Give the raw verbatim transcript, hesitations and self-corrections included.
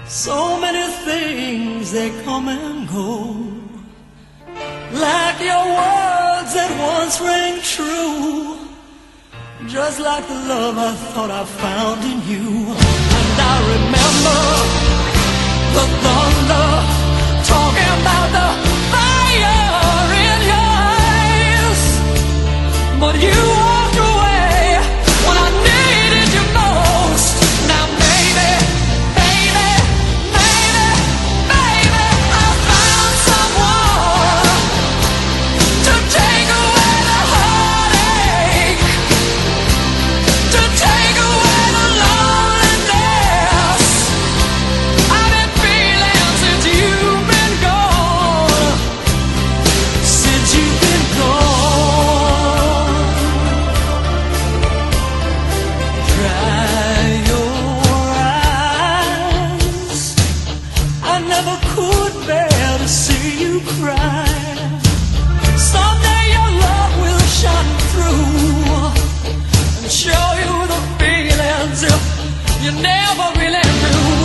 So many things, they come and go, like your words that once rang true, just like the love I thought I found in you. And I remember the thunder talking about the fire in your eyes, but you walked away when I needed you most. Now baby, baby, baby, baby, I found someone to take away the heartache, to take away the loneliness I've been feeling since you've been gone, since you've been gone. Dry your eyes, I never could bear to see you cry. Someday your love will shine through and show you the feelings you never really knew.